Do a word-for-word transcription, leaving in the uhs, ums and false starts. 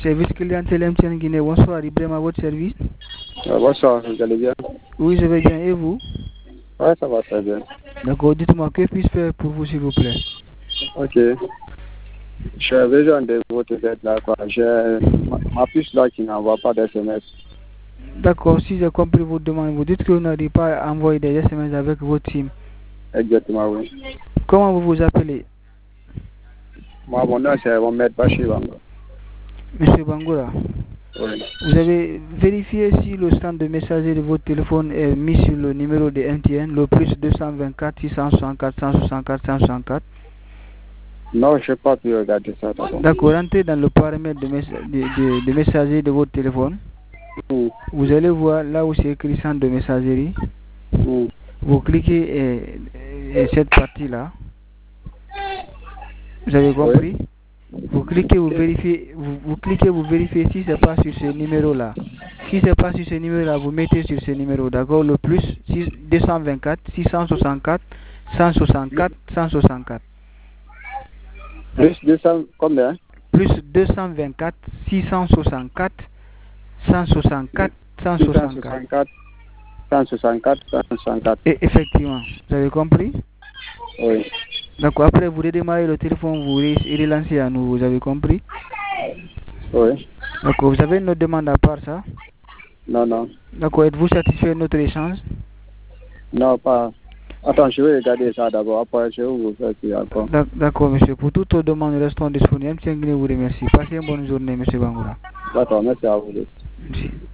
Service clientèle M T N Guinée, bonsoir, Ibrahim à votre service. Euh, bonsoir, vous allez bien? Oui, je vais bien, et vous? Oui, ça va très bien. D'accord, dites-moi, que puis-je faire pour vous, s'il vous plaît? Ok. J'ai besoin de votre aide là, quoi. J'ai ma, ma puce là qui n'envoie pas d'S M S. D'accord, si j'ai compris votre demande, vous dites que vous n'arrivez pas à envoyer des S M S avec votre SIM. Exactement, oui. Comment vous vous appelez? Moi, mon nom, c'est Mohamed Bachir Bango. Monsieur Bangoura, Oui. vous avez vérifié si le stand de messager de votre téléphone est mis sur le numéro de M T N, le plus deux cent vingt-quatre, six cent soixante-quatre, cent soixante-quatre, cent soixante-quatre. Non, je n'ai pas pu regarder ça. D'accord, rentrez dans le paramètre de, messa de, de, de messager de votre téléphone. Mm. Vous allez voir là où c'est écrit centre de messagerie. Mm. Vous cliquez et, et cette partie-là. Vous avez compris? Oui. Vous cliquez, vous vérifiez, vous, vous cliquez, vous vérifiez si c'est pas sur ce numéro-là. Si c'est pas sur ce numéro-là, vous mettez sur ce numéro, d'accord? Le plus deux cent vingt-quatre, six cent soixante-quatre, cent soixante-quatre, cent soixante-quatre. Plus deux cents, combien? Plus deux cent vingt-quatre, six cent soixante-quatre, cent soixante-quatre, cent soixante-quatre. cent soixante-quatre, cent soixante-quatre. Et effectivement, vous avez compris? Oui. D'accord, après vous redémarrez le téléphone, vous relancez à nous, vous avez compris? Oui. D'accord, vous avez une autre demande à part ça? Non, non. D'accord, êtes-vous satisfait de notre échange? Non, pas. Attends, je vais regarder ça d'abord, après je vais vous faire ça encore. D'accord, monsieur. Pour toutes vos demandes, restons disponibles. M T N Guinée vous remercie. Passez une bonne journée, monsieur Bangoura. D'accord, merci à vous. Merci.